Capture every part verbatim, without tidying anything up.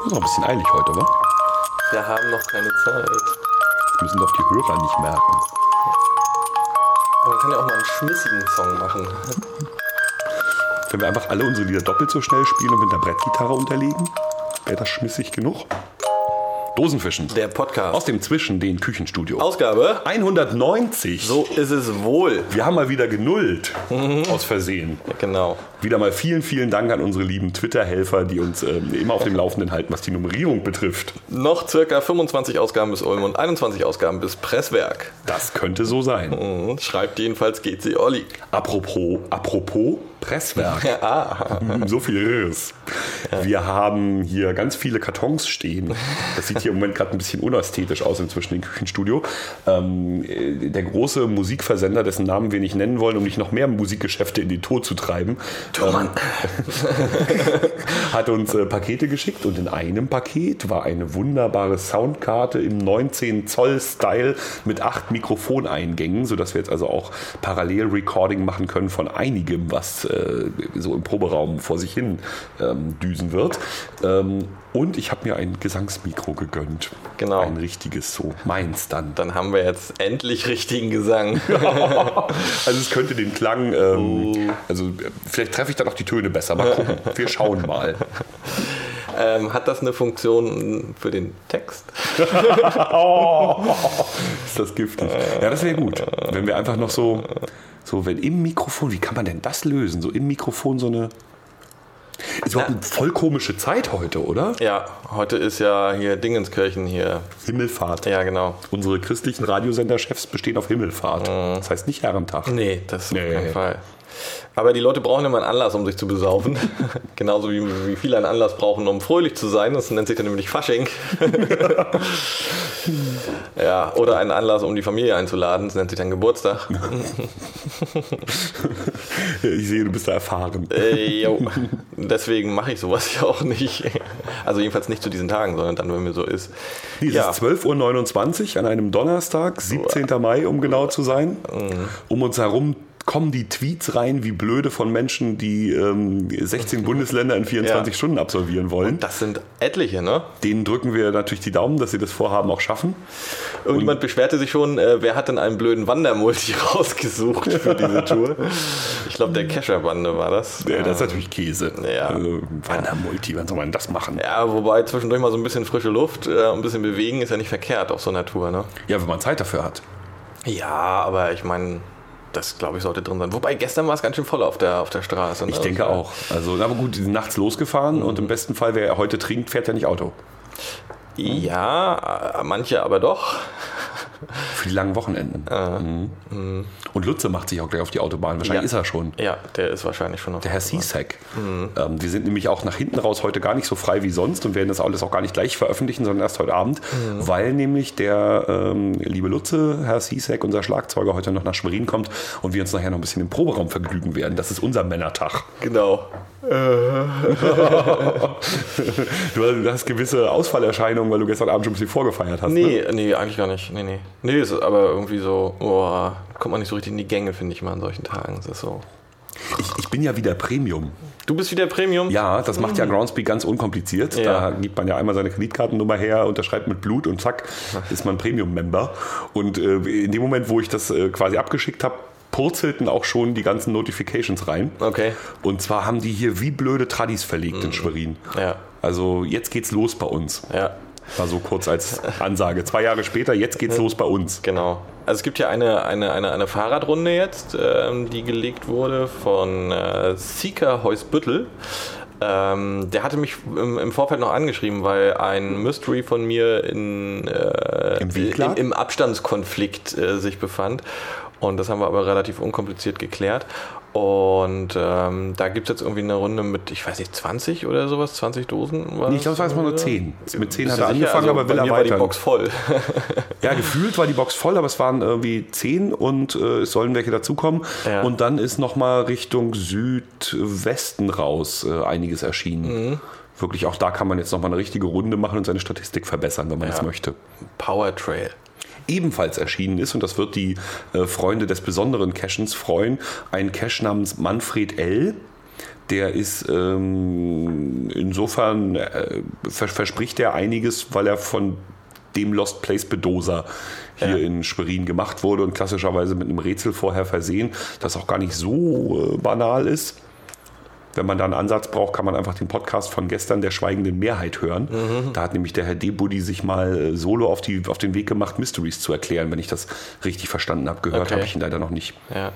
ist noch ein bisschen eilig heute, oder? Wir haben noch keine Zeit. Das müssen doch die Hörer nicht merken. Aber man kann ja auch mal einen schmissigen Song machen. Wenn wir einfach alle unsere Lieder doppelt so schnell spielen und mit einer Brettgitarre unterlegen, wäre das schmissig genug. Dosenfischen. Der Podcast. Aus dem Zwischen den Küchenstudio. Ausgabe hundertneunzig. So ist es wohl. Wir haben mal wieder genullt. Mhm. Aus Versehen. Ja, genau. Wieder mal vielen, vielen Dank an unsere lieben Twitter-Helfer, die uns äh, immer auf dem Laufenden halten, was die Nummerierung betrifft. Noch circa fünfundzwanzig Ausgaben bis Ulm und einundzwanzig Ausgaben bis Presswerk. Das könnte so sein. Mhm. Schreibt jedenfalls G C Olli. Apropos, apropos Presswerk. Ah. So viel Irres. Ja. Wir haben hier ganz viele Kartons stehen. Das sieht hier im Moment gerade ein bisschen unästhetisch aus inzwischen im Küchenstudio. Ähm, der große Musikversender, dessen Namen wir nicht nennen wollen, um nicht noch mehr Musikgeschäfte in den Tod zu treiben, ähm, hat uns äh, Pakete geschickt und in einem Paket war eine wunderbare Soundkarte im neunzehn Zoll Style mit acht Mikrofoneingängen, sodass wir jetzt also auch Parallel-Recording machen können von einigem, was äh, so im Proberaum vor sich hin ähm, düsen wird. Ähm, und ich habe mir ein Gesangsmikro gegönnt. Genau. Ein richtiges, so meins dann. Dann haben wir jetzt endlich richtigen Gesang. Also es könnte den Klang, ähm, uh. also vielleicht treffe ich dann auch die Töne besser. Mal gucken. Wir schauen mal. Ähm, hat das eine Funktion für den Text? Oh, ist das giftig. Ja, das wäre gut. Wenn wir einfach noch so, so, wenn im Mikrofon, wie kann man denn das lösen? So im Mikrofon so eine... Ist überhaupt eine voll komische Zeit heute, oder? Ja, heute ist ja hier Dingenskirchen hier. Himmelfahrt. Ja, genau. Unsere christlichen Radiosenderchefs bestehen auf Himmelfahrt. Mhm. Das heißt nicht Herrentag. Nee, das nee. auf keinen Fall. Aber die Leute brauchen immer einen Anlass, um sich zu besaufen. Genauso wie, wie viele einen Anlass brauchen, um fröhlich zu sein. Das nennt sich dann nämlich Fasching. Ja, oder einen Anlass, um die Familie einzuladen. Das nennt sich dann Geburtstag. Ich sehe, du bist da erfahren. Äh, jo. Deswegen mache ich sowas ja auch nicht. Also jedenfalls nicht zu diesen Tagen, sondern dann, wenn mir so ist. Es ja. ist zwölf Uhr neunundzwanzig an einem Donnerstag, siebzehnten Mai, um genau zu sein. Mhm. Um uns herum kommen die Tweets rein, wie blöde von Menschen, die ähm, sechzehn Bundesländer in vierundzwanzig ja. Stunden absolvieren wollen. Und das sind etliche, ne? Denen drücken wir natürlich die Daumen, dass sie das Vorhaben auch schaffen. Irgendjemand beschwerte sich schon, äh, wer hat denn einen blöden Wandermulti rausgesucht für diese Tour? Ich glaube, der Kescher-Bande war das. Ja, das ist natürlich Käse. Ja. Also, Wandermulti, wann soll man das machen? Ja, wobei zwischendurch mal so ein bisschen frische Luft, äh, ein bisschen bewegen ist ja nicht verkehrt auf so einer Tour, ne? Ja, wenn man Zeit dafür hat. Ja, aber ich meine... Das, glaube ich, sollte drin sein. Wobei, gestern war es ganz schön voll auf der, auf der Straße. Ne? Ich denke also, auch. Also, aber gut, die sind nachts losgefahren mhm. und im besten Fall, wer heute trinkt, fährt ja nicht Auto. Ja, manche aber doch. Für die langen Wochenenden. Äh, mhm. Mhm. Und Lutze macht sich auch gleich auf die Autobahn. Wahrscheinlich ja. ist er schon. Ja, der ist wahrscheinlich schon auf der Herr Sisek. Mhm. Ähm, wir sind nämlich auch nach hinten raus heute gar nicht so frei wie sonst und werden das alles auch gar nicht gleich veröffentlichen, sondern erst heute Abend, mhm. weil nämlich der ähm, liebe Lutze, Herr Sisek, unser Schlagzeuger, heute noch nach Schwerin kommt und wir uns nachher noch ein bisschen im Proberaum vergnügen werden. Das ist unser Männertag. Genau. Du hast gewisse Ausfallerscheinungen, weil du gestern Abend schon ein bisschen vorgefeiert hast. Nee, ne? nee, eigentlich gar nicht. Nee, nee. Nee, ist aber irgendwie so, oh, kommt man nicht so richtig in die Gänge, finde ich mal an solchen Tagen. Das ist so. Ich, ich bin ja wieder Premium. Du bist wieder Premium? Ja, das macht ja Groundspeak ganz unkompliziert. Ja. Da gibt man ja einmal seine Kreditkartennummer her, unterschreibt mit Blut und zack, ist man Premium-Member. Und äh, in dem Moment, wo ich das äh, quasi abgeschickt habe, purzelten auch schon die ganzen Notifications rein. Okay. Und zwar haben die hier wie blöde Tradis verlegt mhm. in Schwerin. Ja. Also jetzt geht's los bei uns. Ja. War so kurz als Ansage. Zwei Jahre später, jetzt geht's los bei uns. Genau. Also es gibt ja eine, eine, eine, eine Fahrradrunde jetzt, ähm, die gelegt wurde von äh, Sieker Heusbüttel. Ähm, der hatte mich im, im Vorfeld noch angeschrieben, weil ein Mystery von mir in, äh, Im, im, im Abstandskonflikt äh, sich befand. Und das haben wir aber relativ unkompliziert geklärt. Und ähm, da gibt es jetzt irgendwie eine Runde mit, ich weiß nicht, zwanzig oder sowas, zwanzig Dosen? Nee, ich glaube, es war erstmal nur zehn. Mit zehn hat er sicher? angefangen, also aber will bei er mir weiter. war die Box voll. Ja, gefühlt war die Box voll, aber es waren irgendwie zehn und äh, es sollen welche dazukommen. Ja. Und dann ist nochmal Richtung Südwesten raus äh, einiges erschienen. Mhm. Wirklich, auch da kann man jetzt nochmal eine richtige Runde machen und seine Statistik verbessern, wenn man ja. das möchte. Power Trail. Ebenfalls erschienen ist, und das wird die äh, Freunde des besonderen Cachens freuen, ein Cache namens Manfred L., Der ist ähm, insofern äh, vers- verspricht er einiges, weil er von dem Lost Place Bedoser hier ja. in Schwerin gemacht wurde und klassischerweise mit einem Rätsel vorher versehen, das auch gar nicht so äh, banal ist. Wenn man da einen Ansatz braucht, kann man einfach den Podcast von gestern der schweigenden Mehrheit hören. Mhm. Da hat nämlich der Herr D-Buddy sich mal solo auf, die, auf den Weg gemacht, Mysteries zu erklären. Wenn ich das richtig verstanden habe, gehört okay. habe ich ihn leider noch nicht. Ja.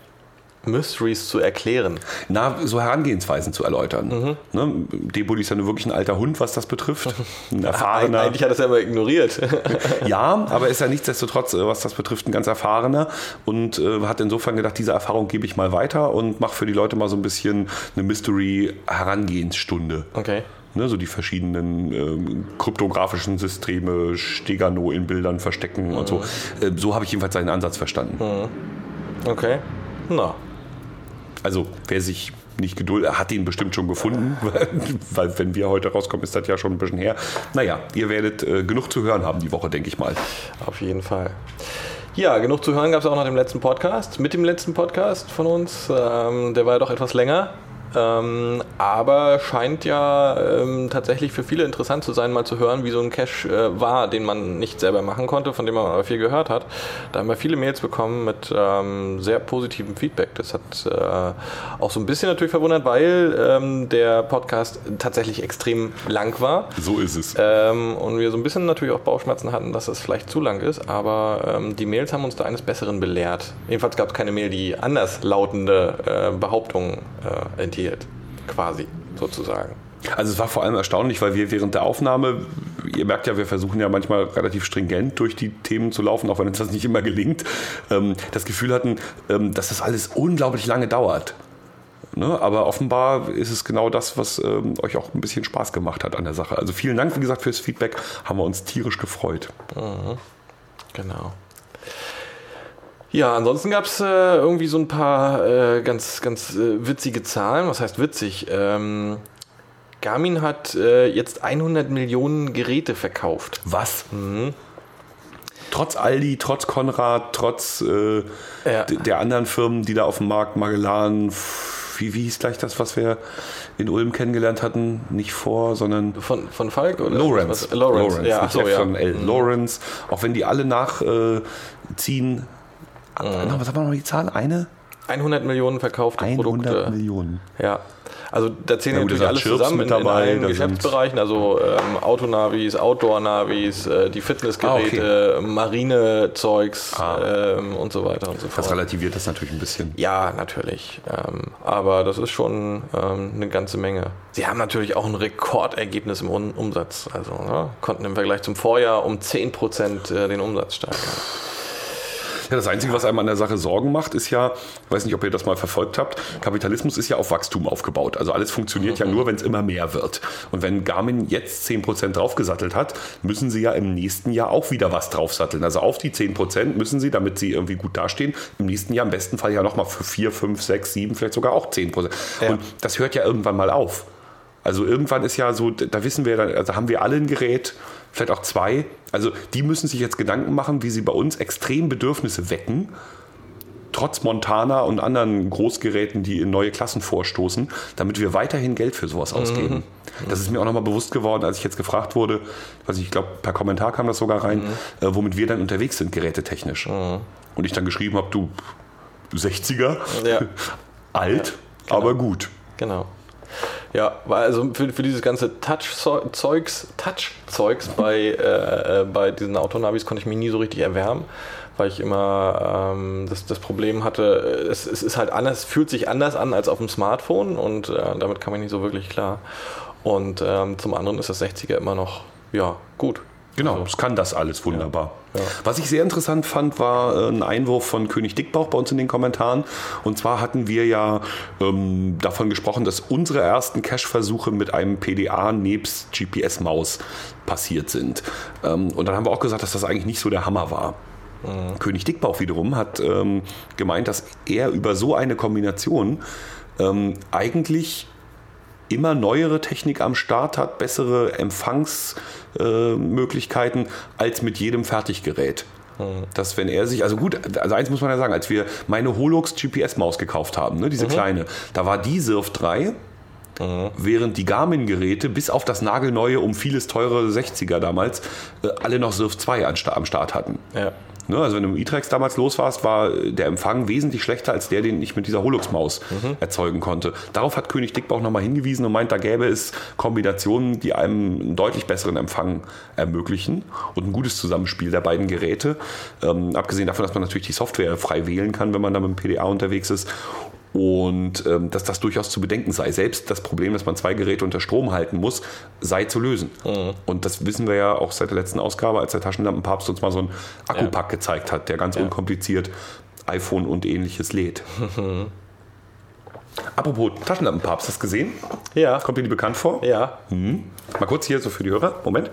Mysteries zu erklären. Na, so Herangehensweisen zu erläutern. Mhm. Ne? D-Buddy ist ja nur wirklich ein alter Hund, was das betrifft. Ein erfahrener. Eigentlich hat er es ja immer ignoriert. Ja, aber ist ja nichtsdestotrotz, was das betrifft, ein ganz erfahrener und äh, hat insofern gedacht, diese Erfahrung gebe ich mal weiter und mache für die Leute mal so ein bisschen eine Mystery-Herangehenstunde. Okay. Ne, so die verschiedenen ähm, kryptografischen Systeme, Stegano in Bildern verstecken mhm. und so. Äh, so habe ich jedenfalls seinen Ansatz verstanden. Mhm. Okay. Na. Also wer sich nicht geduldet, hat ihn bestimmt schon gefunden, weil, weil wenn wir heute rauskommen, ist das ja schon ein bisschen her. Naja, ihr werdet äh, genug zu hören haben die Woche, denke ich mal. Auf jeden Fall. Ja, genug zu hören gab es auch nach dem letzten Podcast. Mit dem letzten Podcast von uns, ähm, der war ja doch etwas länger. Ähm, aber scheint ja ähm, tatsächlich für viele interessant zu sein, mal zu hören, wie so ein Cache äh, war, den man nicht selber machen konnte, von dem man aber viel gehört hat. Da haben wir viele Mails bekommen mit ähm, sehr positivem Feedback. Das hat äh, auch so ein bisschen natürlich verwundert, weil ähm, der Podcast tatsächlich extrem lang war. So ist es. Ähm, und wir so ein bisschen natürlich auch Bauchschmerzen hatten, dass es vielleicht zu lang ist, aber ähm, die Mails haben uns da eines Besseren belehrt. Jedenfalls gab es keine Mail, die anders lautende äh, Behauptungen äh, enthielt. Quasi, sozusagen. Also es war vor allem erstaunlich, weil wir während der Aufnahme, ihr merkt ja, wir versuchen ja manchmal relativ stringent durch die Themen zu laufen, auch wenn uns das nicht immer gelingt, ähm, das Gefühl hatten, ähm, dass das alles unglaublich lange dauert. Ne? Aber offenbar ist es genau das, was ähm, euch auch ein bisschen Spaß gemacht hat an der Sache. Also vielen Dank, wie gesagt, fürs Feedback, haben wir uns tierisch gefreut. Mhm. Genau. Ja, ansonsten gab es äh, irgendwie so ein paar äh, ganz, ganz äh, witzige Zahlen. Was heißt witzig? Ähm, Garmin hat äh, jetzt hundert Millionen Geräte verkauft. Was? Mhm. Trotz Aldi, trotz Konrad, trotz äh, ja. d- der anderen Firmen, die da auf dem Markt, Magellan, wie, wie hieß gleich das, was wir in Ulm kennengelernt hatten? Nicht vor, sondern... Von, von Falk? Oder Lawrence. Lawrence, Lawrence. Ja, Nicht so, F von ja. L. Mhm. Lawrence. Auch wenn die alle nachziehen... Äh, Mhm. Was haben wir noch die Zahl? Eine? hundert Millionen verkaufte Produkte. hundert Millionen. Ja. Also da zählen ja, natürlich alles Chirps zusammen in, dabei, in allen Geschäftsbereichen, also ähm, Autonavis, Outdoor-Navis, äh, die Fitnessgeräte, ah, okay. Marinezeugs ah. ähm, und so weiter und so fort. Das relativiert das natürlich ein bisschen. Ja, natürlich. Ähm, aber das ist schon ähm, eine ganze Menge. Sie haben natürlich auch ein Rekordergebnis im Un- Umsatz. Also ne, konnten im Vergleich zum Vorjahr um zehn Prozent äh, den Umsatz steigern. Ja, das Einzige, was einem an der Sache Sorgen macht, ist ja, ich weiß nicht, ob ihr das mal verfolgt habt, Kapitalismus ist ja auf Wachstum aufgebaut. Also alles funktioniert mhm. ja nur, wenn es immer mehr wird. Und wenn Garmin jetzt zehn Prozent draufgesattelt hat, müssen sie ja im nächsten Jahr auch wieder was draufsatteln. Also auf die zehn Prozent müssen sie, damit sie irgendwie gut dastehen, im nächsten Jahr im besten Fall ja nochmal für vier, fünf, sechs, sieben, vielleicht sogar auch zehn Prozent. Ja. Und das hört ja irgendwann mal auf. Also irgendwann ist ja so, da wissen wir, also haben wir alle ein Gerät, vielleicht auch zwei. Also die müssen sich jetzt Gedanken machen, wie sie bei uns extrem Bedürfnisse wecken, trotz Montana und anderen Großgeräten, die in neue Klassen vorstoßen, damit wir weiterhin Geld für sowas ausgeben. Mhm. Das ist mir auch nochmal bewusst geworden, als ich jetzt gefragt wurde, also ich glaube, per Kommentar kam das sogar rein, mhm. äh, womit wir dann unterwegs sind, gerätetechnisch. Mhm. Und ich dann geschrieben habe, du sechziger, ja. alt, ja, genau. aber gut. Genau. Ja, weil also für, für dieses ganze Touch-Zeugs, Touch-Zeugs bei, äh, bei diesen Autonavis konnte ich mich nie so richtig erwärmen, weil ich immer ähm, das, das Problem hatte, es, es ist halt anders, fühlt sich anders an als auf dem Smartphone und äh, damit kam ich nicht so wirklich klar. Und ähm, zum anderen ist das sechziger immer noch, ja, gut. Genau, also, es kann das alles wunderbar. Ja, ja. Was ich sehr interessant fand, war ein Einwurf von König Dickbauch bei uns in den Kommentaren. Und zwar hatten wir ja ähm, davon gesprochen, dass unsere ersten Cache-Versuche mit einem P D A nebst G P S-Maus passiert sind. Ähm, und dann haben wir auch gesagt, dass das eigentlich nicht so der Hammer war. Mhm. König Dickbauch wiederum hat ähm, gemeint, dass er über so eine Kombination ähm, eigentlich immer neuere Technik am Start hat, bessere Empfangsmöglichkeiten äh, als mit jedem Fertiggerät. Mhm. Dass wenn er sich, also gut, also eins muss man ja sagen, als wir meine Holux G P S-Maus gekauft haben, ne, diese mhm. kleine, da war die Sirf drei, mhm. während die Garmin-Geräte bis auf das nagelneue, um vieles teure sechziger damals, äh, alle noch Sirf zwei am Start hatten. Ja. Ne, also wenn du im E-Trex damals los warst, war der Empfang wesentlich schlechter als der, den ich mit dieser Holux-Maus mhm. erzeugen konnte. Darauf hat König Dickbauch nochmal hingewiesen und meint, da gäbe es Kombinationen, die einem einen deutlich besseren Empfang ermöglichen und ein gutes Zusammenspiel der beiden Geräte. Ähm, abgesehen davon, dass man natürlich die Software frei wählen kann, wenn man da mit dem P D A unterwegs ist. Und ähm, dass das durchaus zu bedenken sei. Selbst das Problem, dass man zwei Geräte unter Strom halten muss, sei zu lösen. Mhm. Und das wissen wir ja auch seit der letzten Ausgabe, als der Taschenlampenpapst uns mal so einen Akkupack ja. gezeigt hat, der ganz ja. unkompliziert iPhone und ähnliches lädt. Mhm. Apropos Taschenlampenpapst, hast du das gesehen? Ja. Kommt dir die bekannt vor? Ja. Mhm. Mal kurz hier so für die Hörer. Moment.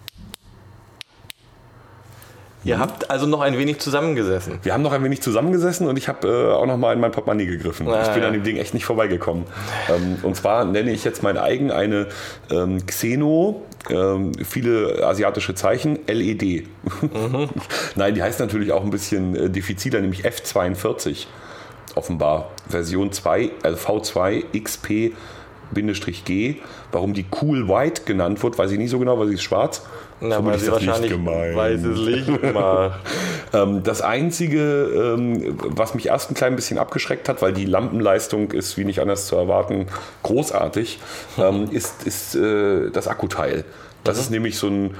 Ihr habt also noch ein wenig zusammengesessen. Wir haben noch ein wenig zusammengesessen und ich habe äh, auch noch mal in mein Portemonnaie gegriffen. Ah, ich bin ja. an dem Ding echt nicht vorbeigekommen. Ähm, und zwar nenne ich jetzt mein eigen eine ähm, Xeno, ähm, viele asiatische Zeichen, L E D. Mhm. Nein, die heißt natürlich auch ein bisschen äh, diffiziler, nämlich F zweiundvierzig. Offenbar Version zwei, also V zwei X P G. Warum die Cool White genannt wird, weiß ich nicht so genau, weil sie ist schwarz. Na, weil sie wahrscheinlich weißes Licht macht. Das Einzige, was mich erst ein klein bisschen abgeschreckt hat, weil die Lampenleistung ist, wie nicht anders zu erwarten, großartig, mhm. ist, ist das Akkuteil. Das mhm. ist nämlich so ein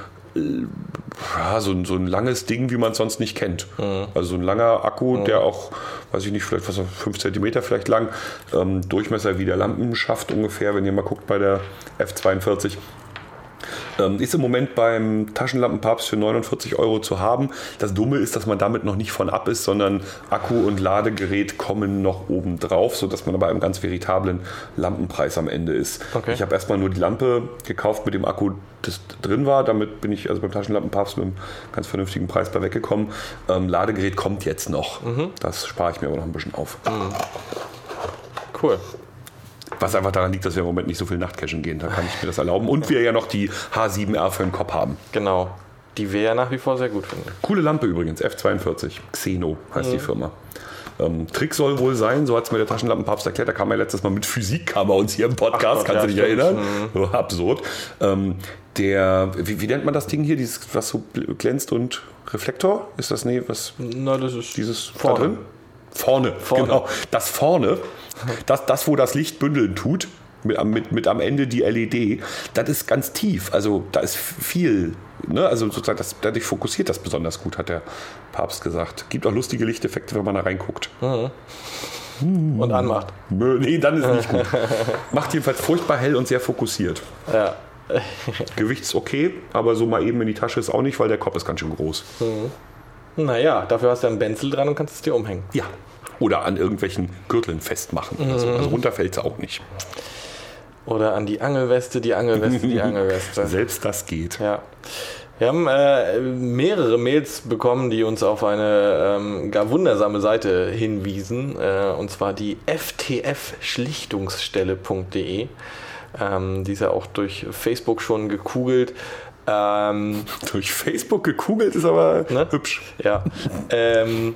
Ja, so, ein, so ein langes Ding, wie man es sonst nicht kennt. Mhm. Also so ein langer Akku, mhm. der auch, weiß ich nicht, vielleicht was fünf Zentimeter vielleicht lang, ähm, Durchmesser wie der Lampenschaft ungefähr, wenn ihr mal guckt bei der F zweiundvierzig. Ähm, ist im Moment beim Taschenlampenpapst für neunundvierzig Euro zu haben. Das Dumme ist, dass man damit noch nicht von ab ist, sondern Akku und Ladegerät kommen noch oben drauf, sodass man aber einem ganz veritablen Lampenpreis am Ende ist. Okay. Ich habe erstmal nur die Lampe gekauft mit dem Akku, das drin war. Damit bin ich also beim Taschenlampenpapst mit einem ganz vernünftigen Preis bei weggekommen. Ähm, Ladegerät kommt jetzt noch. Mhm. Das spare ich mir aber noch ein bisschen auf. Mhm. Cool. Was einfach daran liegt, dass wir im Moment nicht so viel Nachtcachen gehen. Da kann ich mir das erlauben. Und wir ja noch die H sieben R für den Kopf haben. Genau. Die wir ja nach wie vor sehr gut finden. Coole Lampe übrigens. F zweiundvierzig. Xeno heißt mhm. die Firma. Ähm, Trick soll wohl sein, so hat es mir der Taschenlampenpapst erklärt. Da kam er letztes Mal mit Physik, kam er uns hier im Podcast. Ach Gott, kannst du dich stimmt. erinnern? Mhm. So absurd. Ähm, der, wie, wie nennt man das Ding hier? Dieses, was so glänzt und Reflektor? Ist das, nee, was? Na, das ist dieses vorne. Da drin? Vorne, vorne, genau. Das vorne, das, das wo das Licht bündeln tut, mit, mit, mit am Ende die L E D, das ist ganz tief. Also da ist viel, ne? Also sozusagen, das, dadurch fokussiert das besonders gut, hat der Papst gesagt. Gibt auch lustige Lichteffekte, wenn man da reinguckt. Mhm. Hm. Und anmacht. Nee, dann ist nicht gut. Macht jedenfalls furchtbar hell und sehr fokussiert. Ja. Gewicht ist okay, aber so mal eben in die Tasche ist auch nicht, weil der Kopf ist ganz schön groß. Mhm. Naja, dafür hast du einen Benzel dran und kannst es dir umhängen. Ja. Oder an irgendwelchen Gürteln festmachen. Mhm. Also, also runter fällt es auch nicht. Oder an die Angelweste, die Angelweste, die Angelweste. Selbst das geht. Ja. Wir haben äh, mehrere Mails bekommen, die uns auf eine ähm, gar wundersame Seite hinwiesen. Äh, und zwar die f t f schlichtungsstelle punkt d e. Ähm, die ist ja auch durch Facebook schon gekugelt. Ähm, durch Facebook gekugelt ist aber ne? hübsch. Ja. ähm,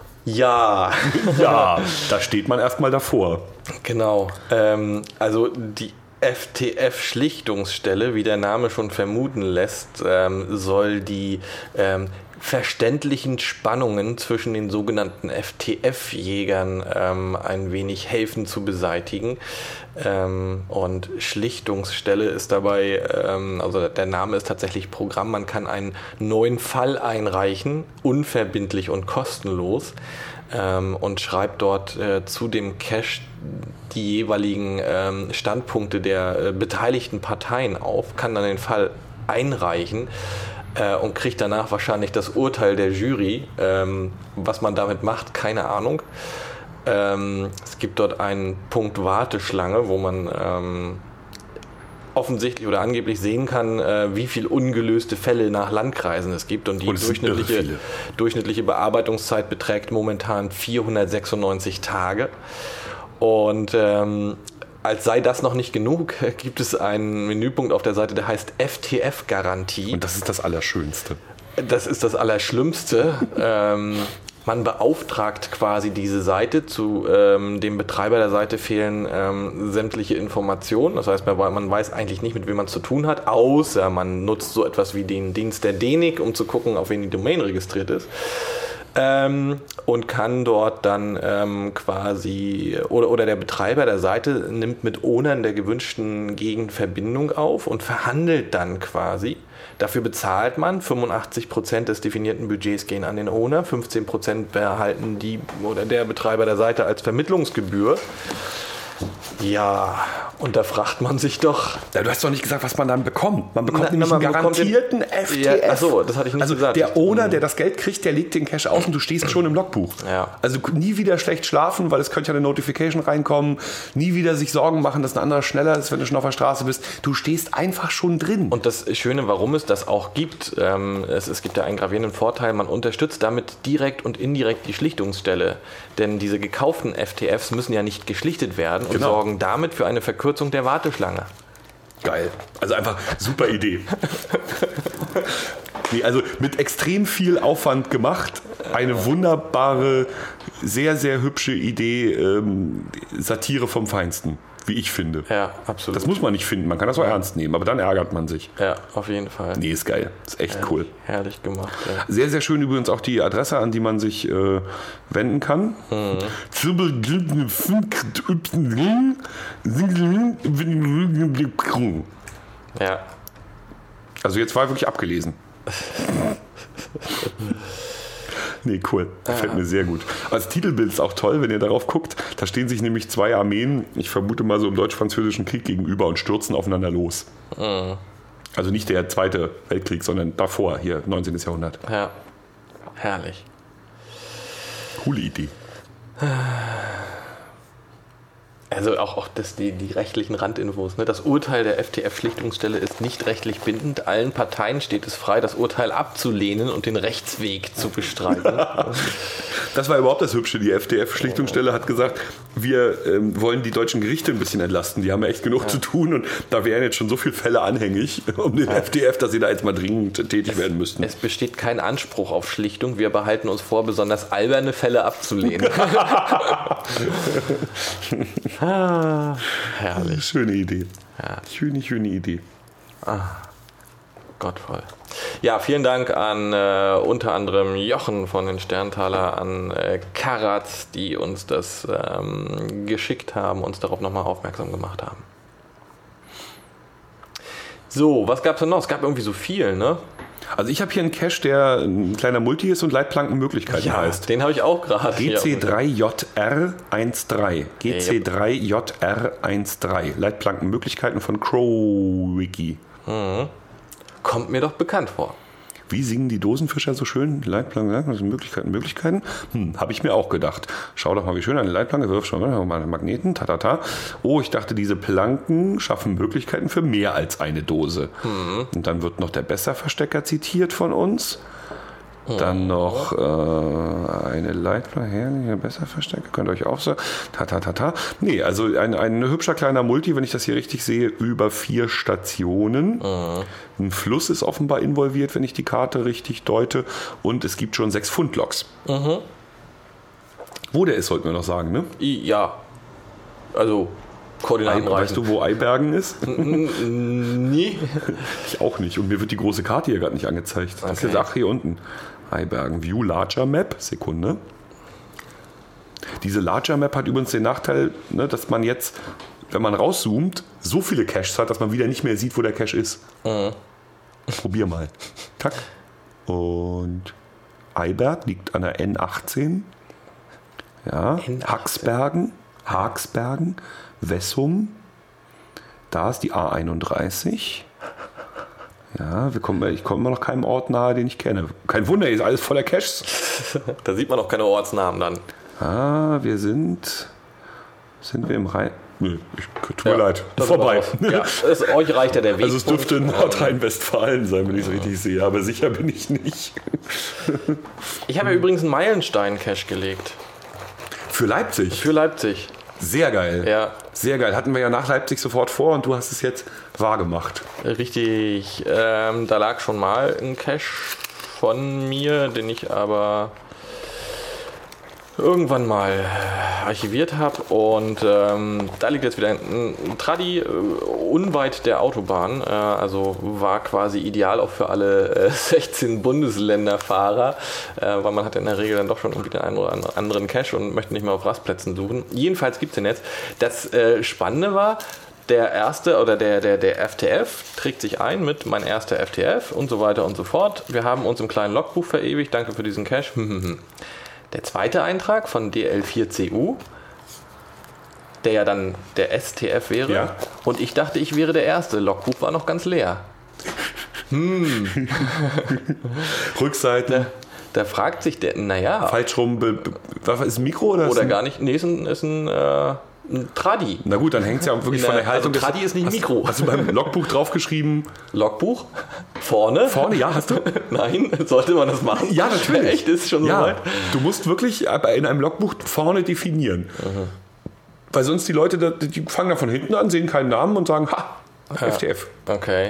ja. Ja, da steht man erstmal davor. Genau. Ähm, also die F T F-Schlichtungsstelle, wie der Name schon vermuten lässt, ähm, soll die ähm, verständlichen Spannungen zwischen den sogenannten F T F-Jägern ähm, ein wenig helfen zu beseitigen. Ähm, und Schlichtungsstelle ist dabei, ähm, also der Name ist tatsächlich Programm, man kann einen neuen Fall einreichen, unverbindlich und kostenlos, ähm, und schreibt dort äh, zu dem Cache die jeweiligen ähm, Standpunkte der äh, beteiligten Parteien auf, kann dann den Fall einreichen äh, und kriegt danach wahrscheinlich das Urteil der Jury. Ähm, was man damit macht, keine Ahnung. Ähm, es gibt dort einen Punkt Warteschlange, wo man ähm, offensichtlich oder angeblich sehen kann, äh, wie viel ungelöste Fälle nach Landkreisen es gibt. Und die und durchschnittliche, durchschnittliche Bearbeitungszeit beträgt momentan vierhundertsechsundneunzig Tage. Und ähm, als sei das noch nicht genug, gibt es einen Menüpunkt auf der Seite, der heißt F T F-Garantie. Und das ist das Allerschönste. Das ist das Allerschlimmste. ähm, man beauftragt quasi diese Seite, zu ähm, dem Betreiber der Seite fehlen ähm, sämtliche Informationen. Das heißt, man, man weiß eigentlich nicht, mit wem man es zu tun hat, außer man nutzt so etwas wie den Dienst der D E N I C, um zu gucken, auf wen die Domain registriert ist. Ähm, und kann dort dann ähm, quasi, oder, oder der Betreiber der Seite nimmt mit Ownern der gewünschten Gegend Verbindung auf und verhandelt dann quasi. Dafür bezahlt man, fünfundachtzig Prozent des definierten Budgets gehen an den Owner, fünfzehn Prozent behalten die oder der Betreiber der Seite als Vermittlungsgebühr. Ja, und da fragt man sich doch... Ja, du hast doch nicht gesagt, was man dann bekommt. Man bekommt Na, nämlich na, man einen garantierten bekommt F T F. Ja, achso, das hatte ich nicht also gesagt. Der Owner, der das Geld kriegt, der legt den Cash aus und du stehst schon im Logbuch. Ja. Also nie wieder schlecht schlafen, weil es könnte ja eine Notification reinkommen. Nie wieder sich Sorgen machen, dass ein anderer schneller ist, wenn du schon auf der Straße bist. Du stehst einfach schon drin. Und das Schöne, warum es das auch gibt, ähm, es, es gibt ja einen gravierenden Vorteil, man unterstützt damit direkt und indirekt die Schlichtungsstelle. Denn diese gekauften F T Fs müssen ja nicht geschlichtet werden und Genau. sorgen damit für eine Verkürzung der Warteschlange. Geil. Also einfach super Idee. Nee, also mit extrem viel Aufwand gemacht. Eine wunderbare, sehr, sehr hübsche Idee. Ähm, Satire vom Feinsten, wie ich finde. Ja, absolut. Das muss man nicht finden. Man kann das auch ernst nehmen, aber dann ärgert man sich. Ja, auf jeden Fall. Nee, ist geil. Ist echt herrlich, cool. Herrlich gemacht. Ja. Sehr, sehr schön übrigens auch die Adresse, an die man sich äh, wenden kann. Mhm. Ja. Also jetzt war wirklich abgelesen. Nee, cool. Gefällt ja. mir sehr gut. Als Titelbild ist auch toll, wenn ihr darauf guckt. Da stehen sich nämlich zwei Armeen, ich vermute mal so im Deutsch-Französischen Krieg gegenüber und stürzen aufeinander los. Mhm. Also nicht der Zweite Weltkrieg, sondern davor, hier, neunzehnten. Jahrhundert. Ja, herrlich. Coole Idee. Also auch, auch das, die, die rechtlichen Randinfos. Ne? Das Urteil der F T F-Schlichtungsstelle ist nicht rechtlich bindend. Allen Parteien steht es frei, das Urteil abzulehnen und den Rechtsweg zu bestreiten. Das war überhaupt das Hübsche. Die F T F-Schlichtungsstelle hat gesagt, wir ähm, wollen die deutschen Gerichte ein bisschen entlasten. Die haben ja echt genug ja. zu tun und da wären jetzt schon so viele Fälle anhängig um den ja. F T F, dass sie da jetzt mal dringend tätig es, werden müssten. Es besteht kein Anspruch auf Schlichtung. Wir behalten uns vor, besonders alberne Fälle abzulehnen. Ah, herrlich. Schöne Idee. Ja. Schöne, schöne Idee. Ah, gottvoll. Ja, vielen Dank an äh, unter anderem Jochen von den Sterntaler, an äh, Karat, die uns das ähm, geschickt haben, uns darauf nochmal aufmerksam gemacht haben. So, was gab es denn noch? Es gab irgendwie so viel, ne? Also ich habe hier einen Cache, der ein kleiner Multi ist und Leitplankenmöglichkeiten ja, heißt. Den habe ich auch gerade. G C drei J R eins drei. G C drei J R eins drei. Leitplankenmöglichkeiten von CrowWiki. Mhm. Kommt mir doch bekannt vor. Wie singen die Dosenfischer so schön? Leitplanken, Möglichkeiten, Möglichkeiten. Hm, habe ich mir auch gedacht. Schau doch mal, wie schön eine Leitplanke wirft schon mal einen Magneten. Ta, ta, ta. Oh, ich dachte, diese Planken schaffen Möglichkeiten für mehr als eine Dose. Mhm. Und dann wird noch der Besserverstecker zitiert von uns. Dann noch äh, eine Leitplanke, herrlicher Besserverstecker, könnt ihr euch auch sagen. Ta, ta, ta, ta. Nee, also ein, ein hübscher kleiner Multi, wenn ich das hier richtig sehe, über vier Stationen. Mhm. Ein Fluss ist offenbar involviert, wenn ich die Karte richtig deute. Und es gibt schon sechs Fundloks. Mhm. Wo der ist, sollten wir noch sagen, ne? Ja, also Koordinaten reichen. Weißt du, wo Eibergen ist? Nee. Ich auch nicht. Und mir wird die große Karte hier gerade nicht angezeigt. Das okay. ist ach hier unten. Eibergen. View Larger Map. Sekunde. Diese Larger Map hat übrigens den Nachteil, ne, dass man jetzt, wenn man rauszoomt, so viele Caches hat, dass man wieder nicht mehr sieht, wo der Cache ist. Mhm. Probier mal. Tack. Und Eiberg liegt an der N achtzehn. Ja. N achtzehn. Haxbergen. Haxbergen. Wessum. Da ist die A einunddreißig. Ja, wir kommen, ich komme immer noch keinem Ort nahe, den ich kenne. Kein Wunder, hier ist alles voller Caches. Da sieht man auch keine Ortsnamen dann. Ah, wir sind. Sind wir im Rhein. Nö, ich, tut mir ja, leid. Vorbei. Ja, es, euch reicht ja der Weg. Also es dürfte in Nordrhein-Westfalen sein, wenn ich es richtig sehe, aber sicher bin ich nicht. Ich habe ja übrigens einen Meilenstein-Cache gelegt. Für Leipzig? Für Leipzig. Sehr geil. Ja. Sehr geil. Hatten wir ja nach Leipzig sofort vor und du hast es jetzt wahr gemacht. Richtig. Ähm, da lag schon mal ein Cache von mir, den ich aber irgendwann mal archiviert habe. Und ähm, da liegt jetzt wieder ein, ein Tradi äh, unweit der Autobahn. Äh, also war quasi ideal auch für alle äh, sechzehn Bundesländerfahrer, äh, weil man hat in der Regel dann doch schon irgendwie den einen oder anderen Cache und möchte nicht mehr auf Rastplätzen suchen. Jedenfalls gibt es den jetzt. Das äh, Spannende war, der erste oder der, der, der F T F trägt sich ein mit mein erster F T F und so weiter und so fort. Wir haben uns im kleinen Logbuch verewigt. Danke für diesen Cache. Der zweite Eintrag von D L vier C U, der ja dann der S T F wäre. Ja. Und ich dachte, ich wäre der erste. Logbuch war noch ganz leer. Hm. Rückseite. Da, da fragt sich der, naja. Falsch rum. Be, be, was ist ein Mikro oder? Oder ein, gar nicht. Nee, ist ein, ist ein, äh, ein Tradi. Na gut, dann hängt es ja wirklich der, von der Haltung. Also Tradi ist nicht hast, Mikro. Hast du beim Logbuch draufgeschrieben? Logbuch? Vorne? Vorne, ja, hast du? Nein, sollte man das machen? Ja, natürlich. Echt, ist schon ja, so weit? Du musst wirklich in einem Logbuch vorne definieren. Mhm. Weil sonst die Leute, die fangen da von hinten an, sehen keinen Namen und sagen, ha, ja. F T F. Okay.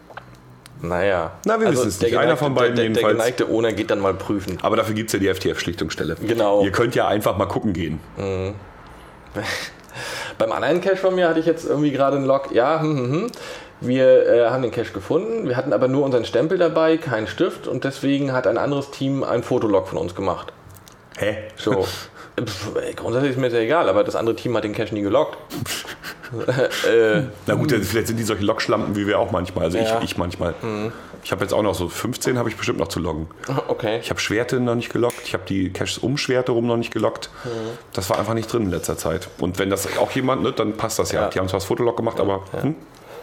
Naja. Na, wir also wissen es nicht. Einer von beiden der, jedenfalls. Der geneigte Owner geht dann mal prüfen. Aber dafür gibt es ja die F T F-Schlichtungsstelle. Genau. Ihr könnt ja einfach mal gucken gehen. Mhm. Beim anderen Cache von mir hatte ich jetzt irgendwie gerade einen Log. Ja, hm, hm, hm. Wir äh, haben den Cache gefunden. Wir hatten aber nur unseren Stempel dabei, keinen Stift. Und deswegen hat ein anderes Team ein Fotolog von uns gemacht. Hä? So. Pff, grundsätzlich ist mir das ja egal, aber das andere Team hat den Cache nie geloggt. äh, Na gut, vielleicht sind die solche Logschlampen wie wir auch manchmal. Also ja. ich, ich manchmal. Mhm. Ich habe jetzt auch noch so fünfzehn, habe ich bestimmt noch zu loggen. Okay. Ich habe Schwerte noch nicht geloggt. Ich habe die Caches um Schwerte rum noch nicht geloggt. Mhm. Das war einfach nicht drin in letzter Zeit. Und wenn das auch jemand, ne, dann passt das ja. ja. Die haben zwar das Fotolog gemacht, ja. aber... Ja. Hm?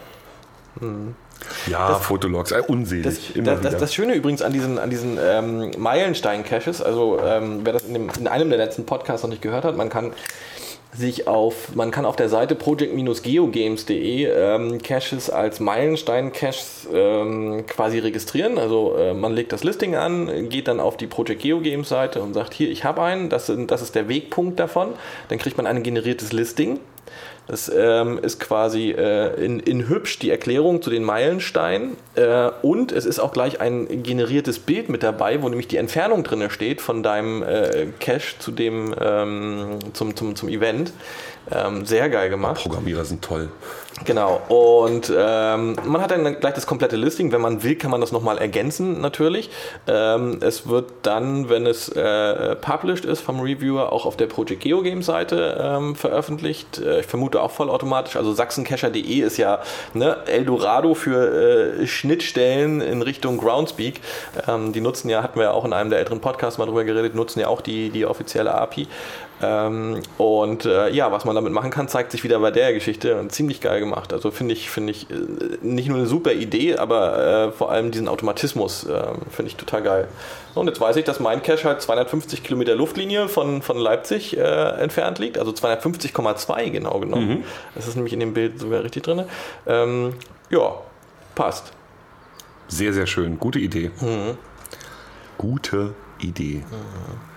Mhm. Ja, das, Fotologs, äh, unselig. Das, immer das, das, das Schöne übrigens an diesen, an diesen ähm, Meilenstein-Caches, also ähm, wer das in, dem, in einem der letzten Podcasts noch nicht gehört hat, man kann sich auf, man kann auf der Seite project dash geogames punkt de ähm, Caches als Meilenstein-Caches ähm, quasi registrieren. Also äh, man legt das Listing an, geht dann auf die Project Geogames Seite und sagt, hier, ich habe einen, das, sind, das ist der Wegpunkt davon. Dann kriegt man ein generiertes Listing. Das ähm, ist quasi äh, in, in hübsch die Erklärung zu den Meilensteinen äh, und es ist auch gleich ein generiertes Bild mit dabei, wo nämlich die Entfernung drin steht von deinem äh, Cache zu dem, ähm, zum, zum, zum Event. Ähm, sehr geil gemacht. Programmierer sind toll. Genau, und ähm, man hat dann gleich das komplette Listing. Wenn man will, kann man das nochmal ergänzen, natürlich. Ähm, es wird dann, wenn es äh, published ist vom Reviewer, auch auf der Project Geogames Seite ähm, veröffentlicht. Äh, ich vermute auch vollautomatisch. Also sachsencacher punkt de ist ja ne, Eldorado für äh, Schnittstellen in Richtung Groundspeak. Ähm, die nutzen ja, hatten wir ja auch in einem der älteren Podcasts mal drüber geredet, nutzen ja auch die, die offizielle A P I. Ähm, und äh, ja, was man damit machen kann, zeigt sich wieder bei der Geschichte und ziemlich geil gemacht. Also finde ich, finde ich äh, nicht nur eine super Idee, aber äh, vor allem diesen Automatismus äh, finde ich total geil. Und jetzt weiß ich, dass mein Cache halt zweihundertfünfzig Kilometer Luftlinie von, von Leipzig äh, entfernt liegt, also zweihundertfünfzig Komma zwei genau genommen. Mhm. Das ist nämlich in dem Bild sogar richtig drin. Ähm, ja, passt. Sehr, sehr schön. Gute Idee. Mhm. Gute Idee. Mhm.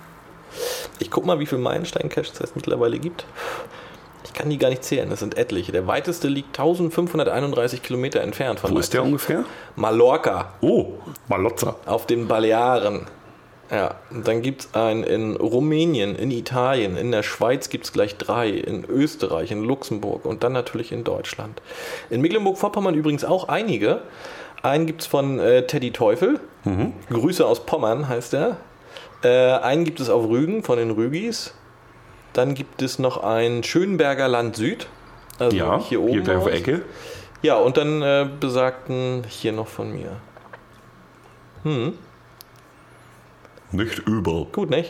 Ich guck mal, wie viele Meilenstein-Caches es mittlerweile gibt. Ich kann die gar nicht zählen, das sind etliche. Der weiteste liegt eintausendfünfhunderteinunddreißig Kilometer entfernt von Wo Leipzig. ist der ungefähr? Mallorca. Oh, Malozza. Auf den Balearen. Ja, und dann gibt es einen in Rumänien, in Italien, in der Schweiz gibt es gleich drei, in Österreich, in Luxemburg und dann natürlich in Deutschland. In Mecklenburg-Vorpommern übrigens auch einige. Einen gibt es von äh, Teddy Teufel. Mhm. Grüße aus Pommern heißt der. Äh, einen gibt es auf Rügen von den Rügis. Dann gibt es noch ein Schönberger Land Süd. Also ja, hier oben. Hier gleich auf der Ecke. Ja, und dann äh, besagten hier noch von mir. Hm. Nicht übel. Gut, nicht?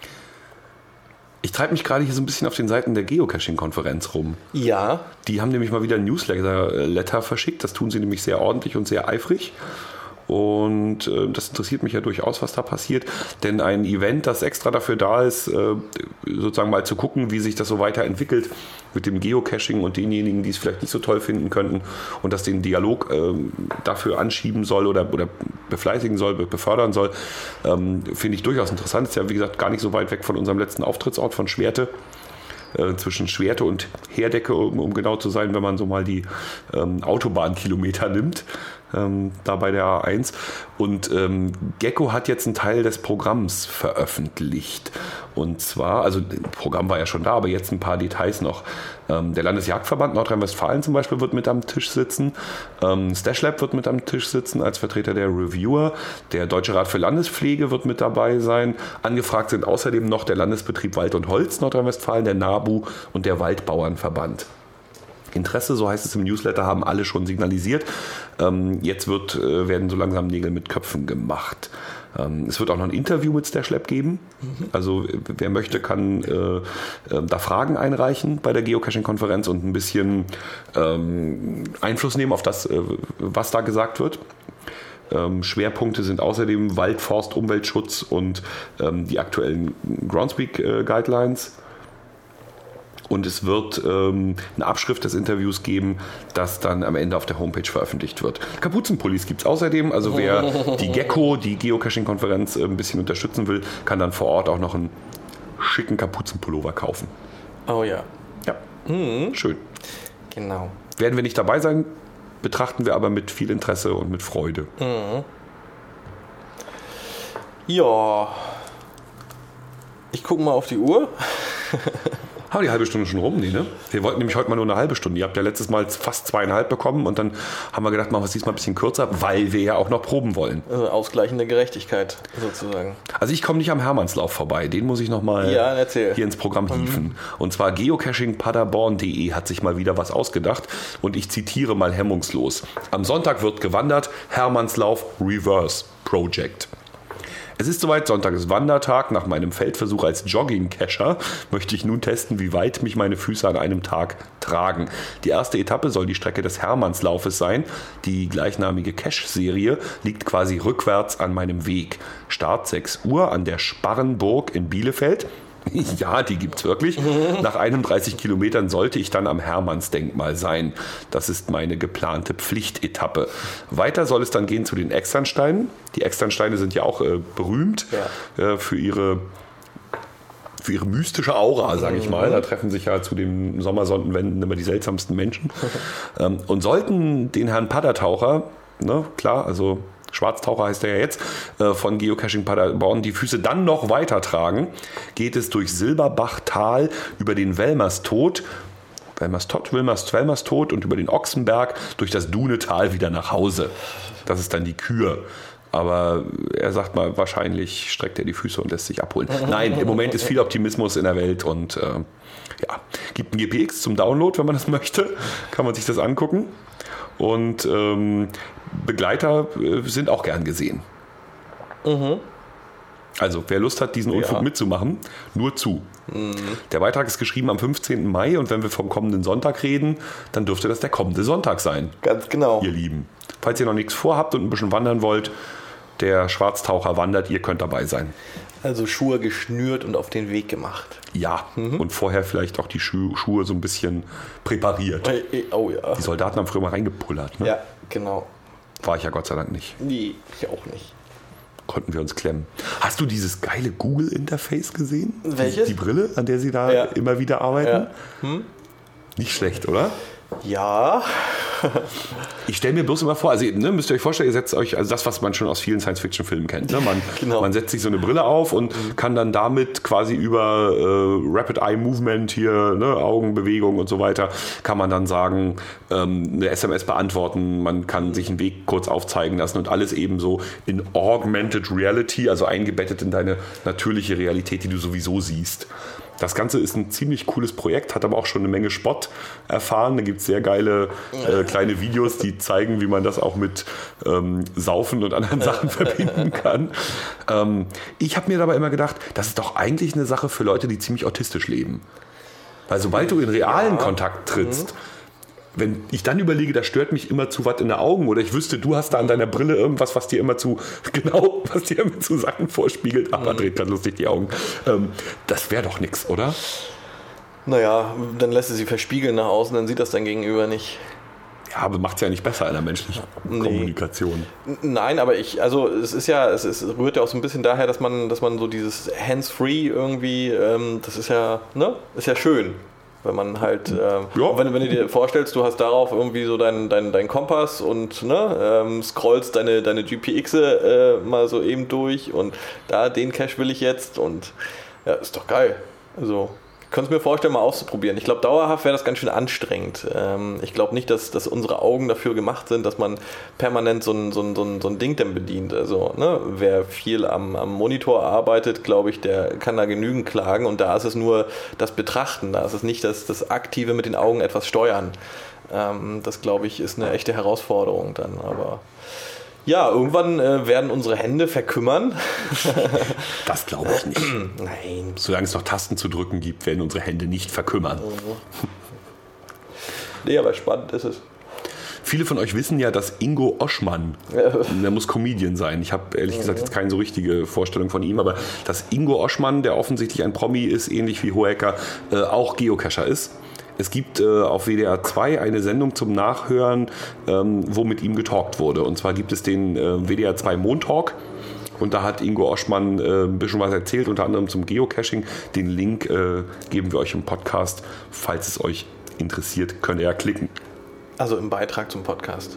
Ich treibe mich gerade hier so ein bisschen auf den Seiten der Geocaching-Konferenz rum. Ja. Die haben nämlich mal wieder ein Newsletter verschickt. Das tun sie nämlich sehr ordentlich und sehr eifrig. Und äh, das interessiert mich ja durchaus, was da passiert. Denn ein Event, das extra dafür da ist, äh, sozusagen mal zu gucken, wie sich das so weiterentwickelt mit dem Geocaching und denjenigen, die es vielleicht nicht so toll finden könnten und das den Dialog äh, dafür anschieben soll oder, oder befleißigen soll, befördern soll, ähm, finde ich durchaus interessant. Ist ja, wie gesagt, gar nicht so weit weg von unserem letzten Auftrittsort von Schwerte. äh, zwischen Schwerte und Herdecke, um, um genau zu sein, wenn man so mal die ähm, Autobahnkilometer nimmt. Ähm, da bei der A eins. Und ähm, Gecko hat jetzt einen Teil des Programms veröffentlicht. Und zwar, also das Programm war ja schon da, aber jetzt ein paar Details noch. Ähm, der Landesjagdverband Nordrhein-Westfalen zum Beispiel wird mit am Tisch sitzen. Ähm, StashLab wird mit am Tisch sitzen als Vertreter der Reviewer. Der Deutsche Rat für Landespflege wird mit dabei sein. Angefragt sind außerdem noch der Landesbetrieb Wald und Holz Nordrhein-Westfalen, der NABU und der Waldbauernverband. Interesse, so heißt es im Newsletter, haben alle schon signalisiert. Ähm, jetzt wird, äh, werden so langsam Nägel mit Köpfen gemacht. Ähm, es wird auch noch ein Interview mit StashLab geben. Mhm. Also wer möchte, kann äh, äh, da Fragen einreichen bei der Geocaching-Konferenz und ein bisschen ähm, Einfluss nehmen auf das, äh, was da gesagt wird. Ähm, Schwerpunkte sind außerdem Wald, Forst, Umweltschutz und ähm, die aktuellen Groundspeak-Guidelines. Und es wird ähm, eine Abschrift des Interviews geben, das dann am Ende auf der Homepage veröffentlicht wird. Kapuzenpullis gibt es außerdem. Also wer die Gecko, die Geocaching-Konferenz, äh, ein bisschen unterstützen will, kann dann vor Ort auch noch einen schicken Kapuzenpullover kaufen. Oh ja. Ja, mhm. Schön. Genau. Werden wir nicht dabei sein, betrachten wir aber mit viel Interesse und mit Freude. Mhm. Ja. Ich gucke mal auf die Uhr. Haben die halbe Stunde schon rum? Nee, ne? Wir wollten nämlich heute mal nur eine halbe Stunde. Ihr habt ja letztes Mal fast zweieinhalb bekommen und dann haben wir gedacht, machen wir es diesmal ein bisschen kürzer, weil wir ja auch noch proben wollen. Also ausgleichende Gerechtigkeit sozusagen. Also ich komme nicht am Hermannslauf vorbei. Den muss ich nochmal ja, hier ins Programm hieven. Mhm. Und zwar geocaching paderborn punkt de hat sich mal wieder was ausgedacht und ich zitiere mal hemmungslos. Am Sonntag wird gewandert, Hermannslauf Reverse Project. Es ist soweit, Sonntag ist Wandertag. Nach meinem Feldversuch als Jogging-Cacher möchte ich nun testen, wie weit mich meine Füße an einem Tag tragen. Die erste Etappe soll die Strecke des Hermannslaufes sein. Die gleichnamige Cache-Serie liegt quasi rückwärts an meinem Weg. Start sechs Uhr an der Sparrenburg in Bielefeld. Ja, die gibt's wirklich. Nach einunddreißig Kilometern sollte ich dann am Hermannsdenkmal sein. Das ist meine geplante Pflichtetappe. Weiter soll es dann gehen zu den Externsteinen. Die Externsteine sind ja auch äh, berühmt ja. äh, für ihre für ihre mystische Aura, sage ich mal. Da treffen sich ja zu den Sommersonnenwänden immer die seltsamsten Menschen. ähm, und sollten den Herrn Padertaucher, ne, klar, also Schwarztaucher heißt er ja jetzt, äh, von Geocaching Paderborn, die Füße dann noch weiter tragen, geht es durch Silberbachtal über den Welmerstod, Welmerstod, Welmerstod und über den Ochsenberg durch das Dunetal wieder nach Hause. Das ist dann die Kür. Aber er sagt mal, wahrscheinlich streckt er die Füße und lässt sich abholen. Nein, im Moment ist viel Optimismus in der Welt und äh, ja, gibt ein G P X zum Download, wenn man das möchte. Kann man sich das angucken. Und ähm, Begleiter äh, sind auch gern gesehen. Mhm. Also, wer Lust hat, diesen Unfug ja. mitzumachen, nur zu. Mhm. Der Beitrag ist geschrieben am fünfzehnten Mai und wenn wir vom kommenden Sonntag reden, dann dürfte das der kommende Sonntag sein. Ganz genau. Ihr Lieben. Falls ihr noch nichts vorhabt und ein bisschen wandern wollt, der Schwarztaucher wandert, ihr könnt dabei sein. Also Schuhe geschnürt und auf den Weg gemacht. Ja, mhm. und vorher vielleicht auch die Schu- Schuhe so ein bisschen präpariert. Oh ja. Die Soldaten haben früher mal reingepullert. Ne? Ja, genau. War ich ja Gott sei Dank nicht. Nee, ich auch nicht. Konnten wir uns klemmen. Hast du dieses geile Google-Interface gesehen? Welches? Die Brille, an der sie da ja. immer wieder arbeiten? Ja. Hm? Nicht schlecht, oder? Ja. Ich stelle mir bloß immer vor, also ne, müsst ihr euch vorstellen, ihr setzt euch, also das, was man schon aus vielen Science-Fiction-Filmen kennt. Ne? Man, genau. man setzt sich so eine Brille auf und mhm. kann dann damit quasi über äh, Rapid Eye Movement hier, ne, Augenbewegung und so weiter, kann man dann sagen, ähm, eine S M S beantworten, man kann sich einen Weg kurz aufzeigen lassen und alles eben so in Augmented Reality, also eingebettet in deine natürliche Realität, die du sowieso siehst. Das Ganze ist ein ziemlich cooles Projekt, hat aber auch schon eine Menge Spott erfahren. Da gibt es sehr geile äh, kleine Videos, die zeigen, wie man das auch mit ähm, Saufen und anderen Sachen verbinden kann. Ähm, ich habe mir dabei immer gedacht, das ist doch eigentlich eine Sache für Leute, die ziemlich autistisch leben. Weil sobald du in realen ja. Kontakt trittst, mhm. wenn ich dann überlege, da stört mich immer zu was in den Augen oder ich wüsste, du hast da an deiner Brille irgendwas, was dir immer zu, genau, was dir immer zu Sachen vorspiegelt, aber mhm. dreht gerade lustig die Augen. Ähm, das wäre doch nix, oder? Naja, dann lässt du sie verspiegeln nach außen, dann sieht das dein Gegenüber nicht. Ja, aber macht es ja nicht besser in der menschlichen nee. Kommunikation. Nein, aber ich, also es ist ja, es, ist, es rührt ja auch so ein bisschen daher, dass man, dass man so dieses Hands-free irgendwie, ähm, das ist ja, ne, ist ja schön. Wenn man halt, äh, ja. wenn, wenn du dir vorstellst, du hast darauf irgendwie so deinen dein, dein Kompass und ne, ähm, scrollst deine, deine G P X äh, mal so eben durch und da den Cache will ich jetzt und ja, ist doch geil. Also ich könnte es mir vorstellen, mal auszuprobieren. Ich glaube, dauerhaft wäre das ganz schön anstrengend. Ähm, ich glaube nicht, dass, dass unsere Augen dafür gemacht sind, dass man permanent so ein, so ein, so ein, so ein Ding dann bedient. Also ne, wer viel am, am Monitor arbeitet, glaube ich, der kann da genügend klagen. Und da ist es nur das Betrachten, da ist es nicht das, das aktive mit den Augen etwas steuern. Ähm, das, glaube ich, ist eine echte Herausforderung dann. Aber ja, irgendwann äh, werden unsere Hände verkümmern. Das glaube ich nicht. Nein. Solange es noch Tasten zu drücken gibt, werden unsere Hände nicht verkümmern. Nee, aber spannend ist es. Viele von euch wissen ja, dass Ingo Oschmann, der muss Comedian sein. Ich habe ehrlich gesagt jetzt keine so richtige Vorstellung von ihm, aber dass Ingo Oschmann, der offensichtlich ein Promi ist, ähnlich wie Hoeker, äh, auch Geocacher ist. Es gibt äh, auf W D R zwei eine Sendung zum Nachhören, ähm, wo mit ihm getalkt wurde. Und zwar gibt es den äh, W D R zwei Montalk. Und da hat Ingo Oschmann äh, ein bisschen was erzählt, unter anderem zum Geocaching. Den Link äh, geben wir euch im Podcast. Falls es euch interessiert, könnt ihr ja klicken. Also im Beitrag zum Podcast.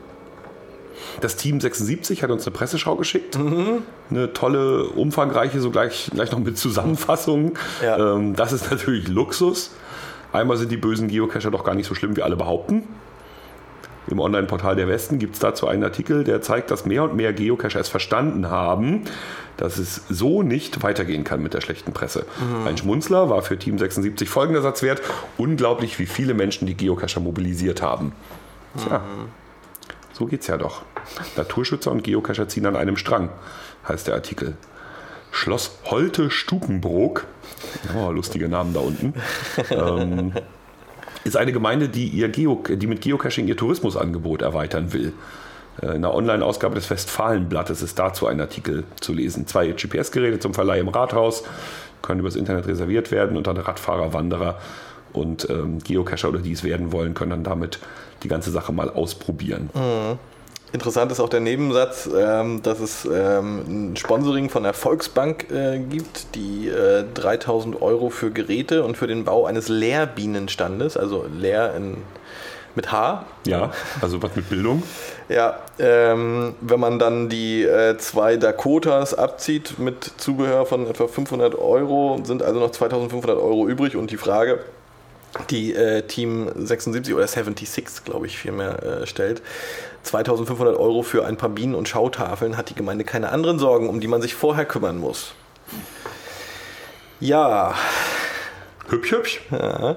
Das Team sechsundsiebzig hat uns eine Presseschau geschickt. Mhm. Eine tolle, umfangreiche, so gleich, gleich noch mit Zusammenfassung. Ja. Ähm, das ist natürlich Luxus. Einmal sind die bösen Geocacher doch gar nicht so schlimm, wie alle behaupten. Im Online-Portal der Westen gibt es dazu einen Artikel, der zeigt, dass mehr und mehr Geocacher es verstanden haben, dass es so nicht weitergehen kann mit der schlechten Presse. Mhm. Ein Schmunzler war für Team sechsundsiebzig folgender Satz wert: Unglaublich, wie viele Menschen die Geocacher mobilisiert haben. Tja, mhm. so geht's ja doch. Naturschützer und Geocacher ziehen an einem Strang, heißt der Artikel. Schloss Holte-Stukenbrook, oh, lustige Namen da unten, ähm, ist eine Gemeinde, die, ihr Geo, die mit Geocaching ihr Tourismusangebot erweitern will. In einer Online-Ausgabe des Westfalenblattes ist dazu ein Artikel zu lesen. Zwei G P S-Geräte zum Verleih im Rathaus können übers Internet reserviert werden und dann Radfahrer, Wanderer und ähm, Geocacher oder die es werden wollen, können dann damit die ganze Sache mal ausprobieren. Mhm. Interessant ist auch der Nebensatz, ähm, dass es ähm, ein Sponsoring von der Volksbank äh, gibt, die äh, dreitausend Euro für Geräte und für den Bau eines Lehrbienenstandes, also Lehr in, mit H. Ja, also was mit Bildung. Ja, ähm, wenn man dann die äh, zwei Dakotas abzieht mit Zubehör von etwa fünfhundert Euro, sind also noch zweitausendfünfhundert Euro übrig. Und die Frage, die äh, Team sechsundsiebzig oder sechsundsiebzig, glaube ich, vielmehr äh, stellt, zweitausendfünfhundert Euro für ein paar Bienen- und Schautafeln, hat die Gemeinde keine anderen Sorgen, um die man sich vorher kümmern muss. Ja. Hübsch, hübsch. Ja.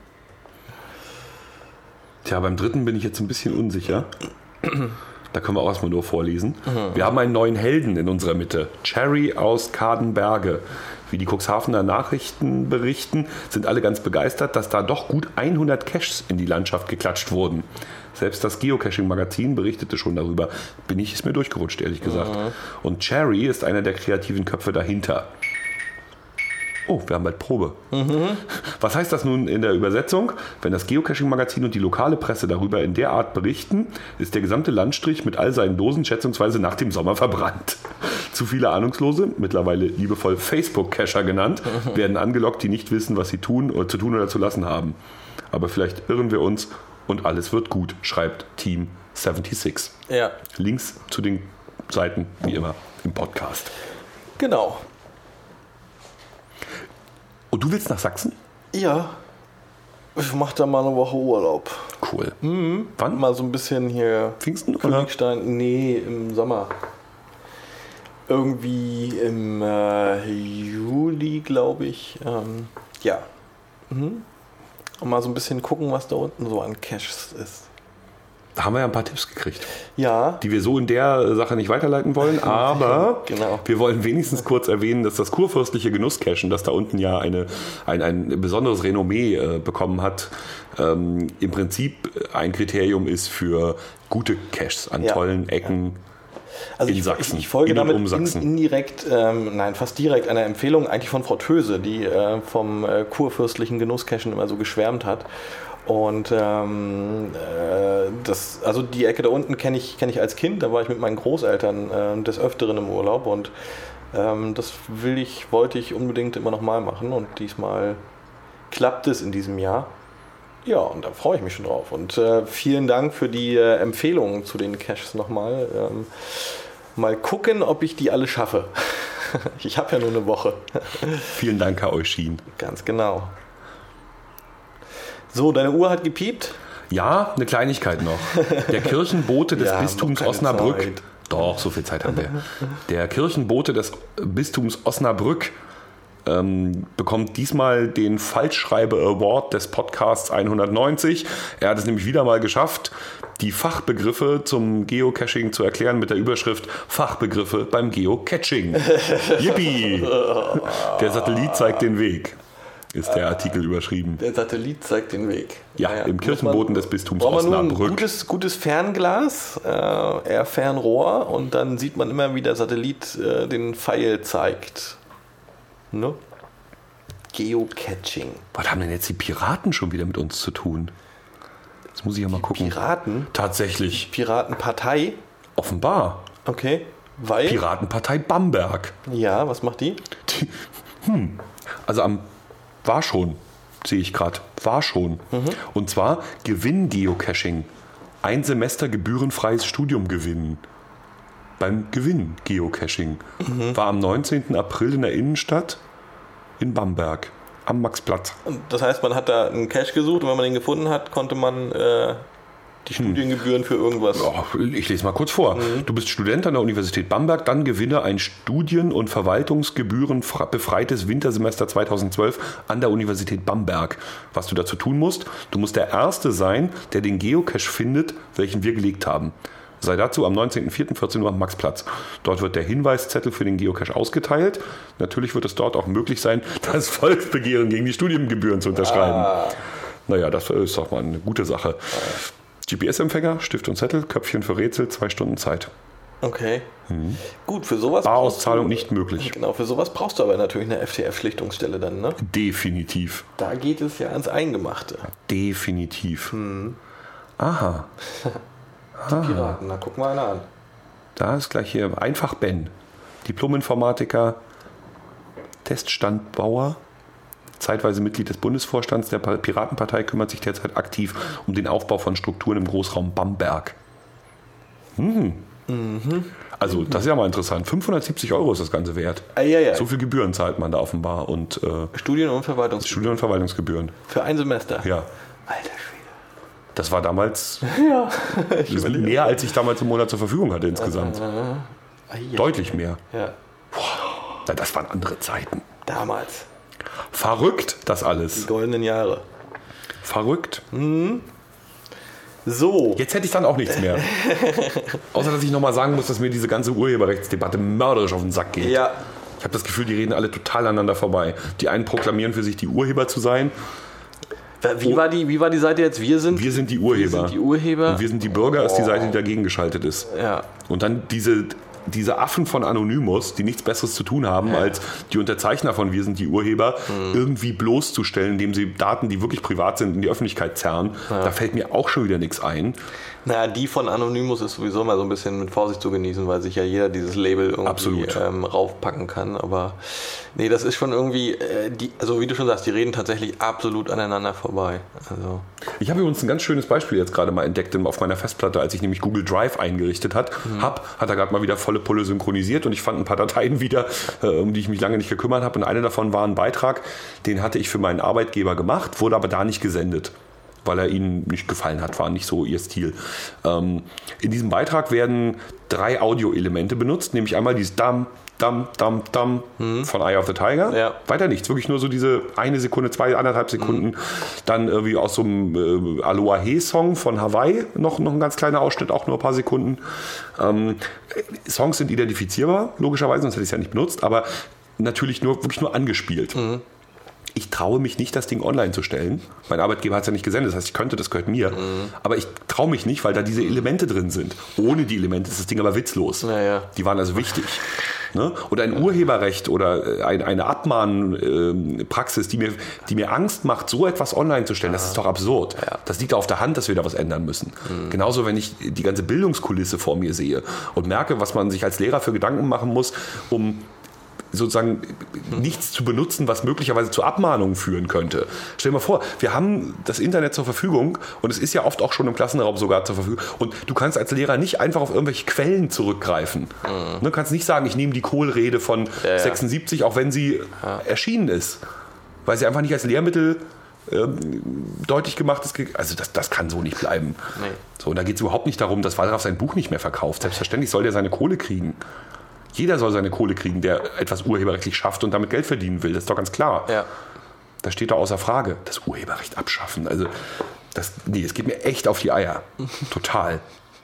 Tja, beim dritten bin ich jetzt ein bisschen unsicher. Da können wir auch erstmal nur vorlesen. Mhm. Wir haben einen neuen Helden in unserer Mitte. Cherry aus Kadenberge. Wie die Cuxhavener Nachrichten berichten, sind alle ganz begeistert, dass da doch gut hundert Caches in die Landschaft geklatscht wurden. Selbst das Geocaching-Magazin berichtete schon darüber. Bin ich es mir durchgerutscht, ehrlich gesagt. Mhm. Und Cherry ist einer der kreativen Köpfe dahinter. Oh, wir haben bald Probe. Mhm. Was heißt das nun in der Übersetzung? Wenn das Geocaching-Magazin und die lokale Presse darüber in der Art berichten, ist der gesamte Landstrich mit all seinen Dosen schätzungsweise nach dem Sommer verbrannt. Zu viele Ahnungslose, mittlerweile liebevoll Facebook-Cacher genannt, mhm. werden angelockt, die nicht wissen, was sie tun oder zu tun oder zu lassen haben. Aber vielleicht irren wir uns und alles wird gut, schreibt Team sechsundsiebzig. Ja. Links zu den Seiten, wie immer, im Podcast. Genau. Und du willst nach Sachsen? Ja. Ich mache da mal eine Woche Urlaub. Cool. Mhm. Wann? Mal so ein bisschen hier. Pfingsten? Königstein. Nee, im Sommer. Irgendwie im äh, Juli, glaube ich. Ähm, ja. Mhm. Und mal so ein bisschen gucken, was da unten so an Caches ist. Da haben wir ja ein paar Tipps gekriegt. Ja. Die wir so in der Sache nicht weiterleiten wollen, aber genau. Wir wollen wenigstens kurz erwähnen, dass das kurfürstliche Genusscachen, das da unten ja eine, ein, ein besonderes Renommee äh, bekommen hat, ähm, im Prinzip ein Kriterium ist für gute Caches an ja. tollen Ecken. Also in ich, Sachsen, ich, ich folge in und damit um Sachsen. In, indirekt, ähm, nein, fast direkt einer Empfehlung eigentlich von Frau Töse, die äh, vom äh, kurfürstlichen Genusscashen immer so geschwärmt hat. Und ähm, äh, das, also die Ecke da unten kenne ich, kenn ich als Kind, da war ich mit meinen Großeltern äh, des Öfteren im Urlaub und ähm, das will ich, wollte ich unbedingt immer noch mal machen und diesmal klappt es in diesem Jahr. Ja, und da freue ich mich schon drauf. Und äh, vielen Dank für die äh, Empfehlungen zu den Caches nochmal. Ähm, mal gucken, ob ich die alle schaffe. Ich habe ja nur eine Woche. Vielen Dank, Herr Euschin. Ganz genau. So, deine Uhr hat gepiept? Ja, eine Kleinigkeit noch. Der Kirchenbote des Ja, Bistums noch keine Osnabrück. Zeit. Doch, so viel Zeit haben wir. Der Kirchenbote des Bistums Osnabrück ähm, bekommt diesmal den Falschschreibe-Award des Podcasts hundertneunzig. Er hat es nämlich wieder mal geschafft, die Fachbegriffe zum Geocaching zu erklären mit der Überschrift Fachbegriffe beim Geocaching. Yippie! Der Satellit zeigt den Weg. Ist der Artikel überschrieben. Der Satellit zeigt den Weg. Ja, naja, im Kirchenboten des Bistums Osnabrück. Braucht man nur ein Osnabrück. gutes, gutes Fernglas, äh, eher Fernrohr und dann sieht man immer, wie der Satellit äh, den Pfeil zeigt. Ne? Geocaching. Was haben denn jetzt die Piraten schon wieder mit uns zu tun? Jetzt muss ich ja mal gucken. Piraten? Tatsächlich. Piratenpartei? Offenbar. Okay. Weil? Piratenpartei Bamberg. Ja, was macht die? Die, hm. Also am war schon, sehe ich gerade, war schon. Mhm. Und zwar Gewinn-Geocaching. Ein Semester gebührenfreies Studium gewinnen. Beim Gewinn-Geocaching. Mhm. War am neunzehnten April in der Innenstadt in Bamberg. Am Maxplatz. Und das heißt, man hat da einen Cache gesucht und wenn man den gefunden hat, konnte man äh, die Studiengebühren für irgendwas... Ja, ich lese mal kurz vor. Mhm. Du bist Student an der Universität Bamberg, dann gewinne ein Studien- und Verwaltungsgebühren-befreites Wintersemester zweitausendzwölf an der Universität Bamberg. Was du dazu tun musst, du musst der Erste sein, der den Geocache findet, welchen wir gelegt haben. Sei dazu am neunzehnten vierten vierzehn Uhr am Maxplatz. Dort wird der Hinweiszettel für den Geocache ausgeteilt. Natürlich wird es dort auch möglich sein, das Volksbegehren gegen die Studiengebühren zu unterschreiben. Ah. Naja, das ist doch mal eine gute Sache. Ah. G P S-Empfänger, Stift und Zettel, Köpfchen für Rätsel, zwei Stunden Zeit. Okay. Mhm. Gut, für sowas. Barauszahlung nicht möglich. Genau, für sowas brauchst du aber natürlich eine F T F-Schlichtungsstelle dann, ne? Definitiv. Da geht es ja ans Eingemachte. Definitiv. Hm. Aha. Die Piraten, da gucken wir einer an. Da ist gleich hier einfach Ben. Diplom-Informatiker, Teststandbauer, zeitweise Mitglied des Bundesvorstands der Piratenpartei, kümmert sich derzeit aktiv um den Aufbau von Strukturen im Großraum Bamberg. Hm. Mhm. Also das ist ja mal interessant. fünfhundertsiebzig Euro ist das Ganze wert. Ah, ja, ja. So viel Gebühren zahlt man da offenbar. Und, äh, Studien- und Verwaltungsgebühren. Studien- und Verwaltungsgebühren. Für ein Semester? Ja. Alter Schwede. Das war damals ja, das mehr, als ich damals im Monat zur Verfügung hatte insgesamt. Äh, ah, ja. Deutlich mehr. Ja. Boah, das waren andere Zeiten. Damals. Verrückt, das alles. Die goldenen Jahre. Verrückt. Mhm. So. Jetzt hätte ich dann auch nichts mehr. Außer, dass ich nochmal sagen muss, dass mir diese ganze Urheberrechtsdebatte mörderisch auf den Sack geht. Ja. Ich habe das Gefühl, die reden alle total aneinander vorbei. Die einen proklamieren für sich, die Urheber zu sein. Wie, oh. war die, wie war die Seite jetzt? Wir sind, wir sind die Urheber. Wir sind die Urheber. Und wir sind die Bürger, ist die Seite, die dagegen geschaltet ist. Ja. Und dann diese... diese Affen von Anonymous, die nichts Besseres zu tun haben, ja. als die Unterzeichner von Wir sind die Urheber, mhm. irgendwie bloßzustellen, indem sie Daten, die wirklich privat sind, in die Öffentlichkeit zerren. Ja. Da fällt mir auch schon wieder nichts ein. Naja, die von Anonymous ist sowieso mal so ein bisschen mit Vorsicht zu genießen, weil sich ja jeder dieses Label irgendwie ähm, raufpacken kann. Aber nee, das ist schon irgendwie, äh, die, also wie du schon sagst, die reden tatsächlich absolut aneinander vorbei. Also. Ich habe übrigens ein ganz schönes Beispiel jetzt gerade mal entdeckt auf meiner Festplatte, als ich nämlich Google Drive eingerichtet hat, mhm. hab, hat er gerade mal wieder volle Pulle synchronisiert und ich fand ein paar Dateien wieder, äh, um die ich mich lange nicht gekümmert habe. Und eine davon war ein Beitrag, den hatte ich für meinen Arbeitgeber gemacht, wurde aber da nicht gesendet, weil er ihnen nicht gefallen hat, war nicht so ihr Stil. Ähm, in diesem Beitrag werden drei Audioelemente benutzt, nämlich einmal dieses Dam, Dam, Dam, Dam mhm. von Eye of the Tiger. Ja. Weiter nichts, wirklich nur so diese eine Sekunde, zwei, anderthalb Sekunden. Mhm. Dann irgendwie aus so einem äh, Aloha-He-Song von Hawaii, noch, noch ein ganz kleiner Ausschnitt, auch nur ein paar Sekunden. Ähm, Songs sind identifizierbar, logischerweise, sonst hätte ich es ja nicht benutzt, aber natürlich nur, wirklich nur angespielt. Mhm. ich traue mich nicht, das Ding online zu stellen. Mein Arbeitgeber hat es ja nicht gesendet, das heißt, ich könnte, das gehört mir. Mhm. Aber ich traue mich nicht, weil da diese Elemente drin sind. Ohne die Elemente ist das Ding aber witzlos. Naja. Die waren also wichtig. Ne? Oder ein Urheberrecht oder ein, eine Abmahnpraxis, die mir, die mir Angst macht, so etwas online zu stellen, das ist doch absurd. Ja. Das liegt auf der Hand, dass wir da was ändern müssen. Mhm. Genauso, wenn ich die ganze Bildungskulisse vor mir sehe und merke, was man sich als Lehrer für Gedanken machen muss, um sozusagen nichts zu benutzen, was möglicherweise zu Abmahnungen führen könnte. Stell dir mal vor, wir haben das Internet zur Verfügung und es ist ja oft auch schon im Klassenraum sogar zur Verfügung und du kannst als Lehrer nicht einfach auf irgendwelche Quellen zurückgreifen. Mhm. Du kannst nicht sagen, ich nehme die Kohl-Rede von ja, ja. sechsundsiebzig, auch wenn sie ja. erschienen ist, weil sie einfach nicht als Lehrmittel ähm, deutlich gemacht ist. Also das, das kann so nicht bleiben. Nee. So, und da geht es überhaupt nicht darum, dass Wallraff sein Buch nicht mehr verkauft. Selbstverständlich soll der seine Kohle kriegen. Jeder soll seine Kohle kriegen, der etwas urheberrechtlich schafft und damit Geld verdienen will. Das ist doch ganz klar. Ja. Das steht da außer Frage. Das Urheberrecht abschaffen. Also, das, nee, es geht mir echt auf die Eier. Total.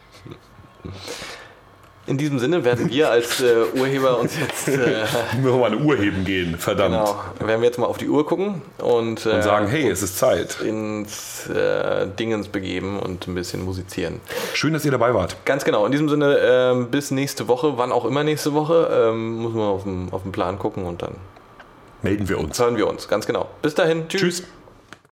In diesem Sinne werden wir als äh, Urheber uns jetzt... Äh, wir müssen mal eine Uhr heben gehen, verdammt. Genau, werden wir jetzt mal auf die Uhr gucken und, äh, und sagen, hey, es ist Zeit. Ins äh, Dingens begeben und ein bisschen musizieren. Schön, dass ihr dabei wart. Ganz genau. In diesem Sinne, äh, bis nächste Woche, wann auch immer nächste Woche, ähm, müssen wir auf den, auf den Plan gucken und dann melden wir uns. Hören wir uns, ganz genau. Bis dahin, tschüss. Tschüss.